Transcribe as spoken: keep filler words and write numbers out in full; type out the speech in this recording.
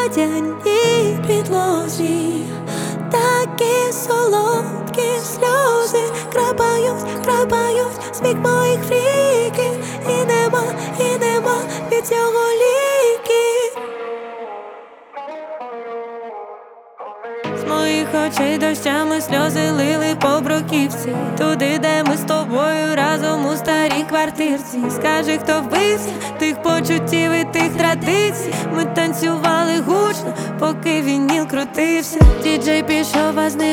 водяній підлозі, такі солодкі сльози крапають, крапають з вік моїх фріків. І нема, і нема від цього ліків. З моїх очей дощами сльози лили по бруківці, туди, де ми з тобою разом у старій квартирці. Скажи, хто вбився тих почуттів і тих традицій. Ми танцювали гучно, поки вініл крутився. Діджей пішов, а з ним